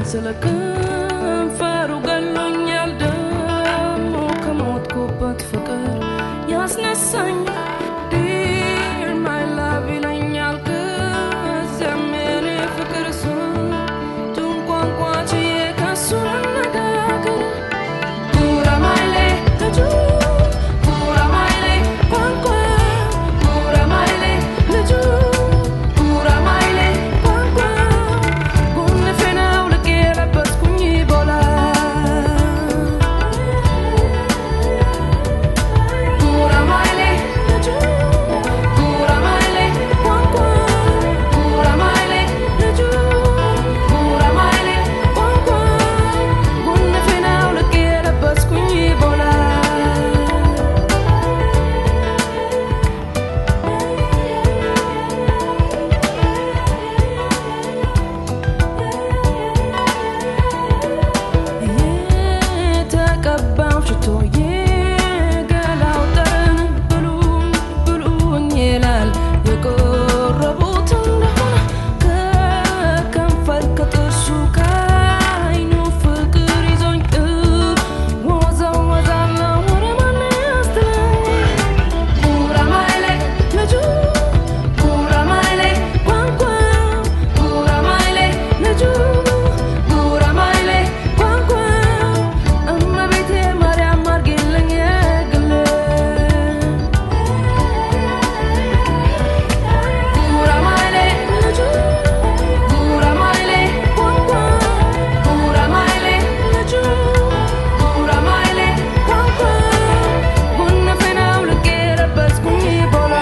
ስለከንፈሩ ገሎኛል ደሞ ከሞትኩበት ፍቅር ያስነሳኝ Dear my love ይለኛል ከዚያም የኔ ፍቅር እሱ ቋንቋች የከሱ ነጋገር ጉራማይሌ ልጁ ጉራማይሌ ቋንቋ ጉራማይሌ ልጁ ጉራማይሌ ቋንቋ ጉንፍናው ልክ የለበስኩኝ ቦላ ጉራማይሌ ልጁ ጉራማይሌ ቋንቋ ጉራማይሌ ልጁ ጉራማይሌ ቋንቋ ጉንፍናው ልክ የለበስኩኝ ቦላ የተቀባው ሽቶ የገላው ጠረን ብሉኝ ይላል የቆረቡት እንደሆነ ከከንፈር ከጥርሱ ከዓይኑ ፍቅር ይዞኝ ወዛወዛለሁ ወደ ማን ያስተላኝ ጉራማይሌ ልጁ ጉራማይሌ ቋንቋ ጉራማይሌ ልጁ ጉራማይሌ ቋንቋ እመቤቴ ማርያም አርጊልኝ የግሌ ጉራማይሌ ልጁ ጉራማይሌ ቋንቋ ጉራማይሌ ልጁ ጉራማይሌ ቋንቋ ጉንፍናው ልክ የለበስኩኝ ቦላ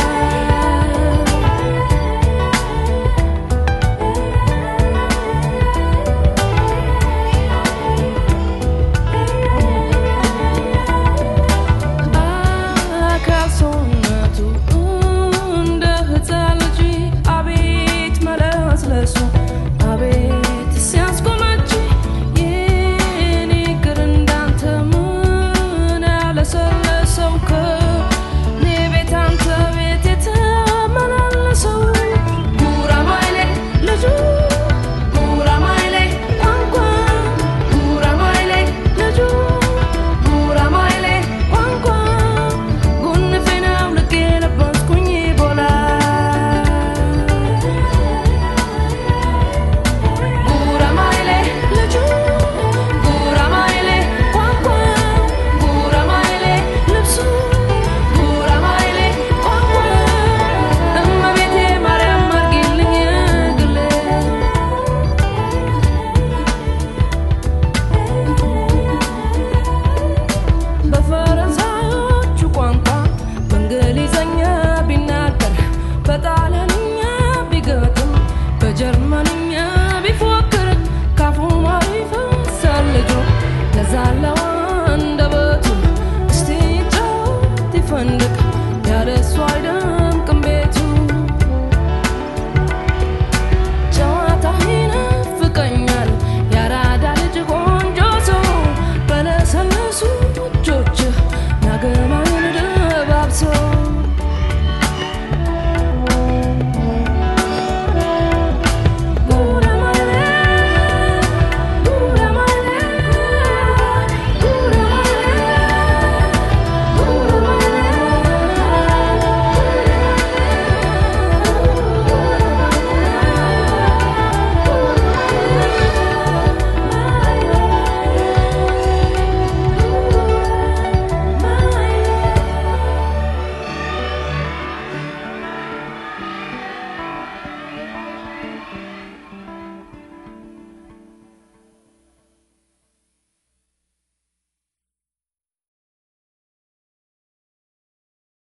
አካል ሰውነቱ እንደ ሕፃን ልጅ አቤት መለስለሱ አቤት ሲያስጎመጅ የኔ እግር እንዳንተ ምን ያለሰለሰው ከኔ ቤት አንተ ቤት የተመላለሰው ጉራማይሌ ልጁ ጉራማይሌ ቋንቋ ጉራማይሌ ልጁ ጉራማይሌ ቋንቋ ጉንፍናው ልክ የለበስኩኝ ቦላ ጉራማይሌ ልጁ ጉራማይሌ ቋንቋ ጉራማይሌ ልብሱ ጉራማይሌ ቋንቋ እመቤቴ ማርያም አርጊልኝ የግሌ በፈረንሳዮቹ ቋንቋ በእንግሊዘኛ ቢናገር በጣሊያንኛ ቢገጥም በጀርመንኛ ቢፎክር ካፉ ማር ይፈሳል ልጁ ለዛለው አንደበቱ እስቲ ጫወት ይፈንድቅ ያለሱ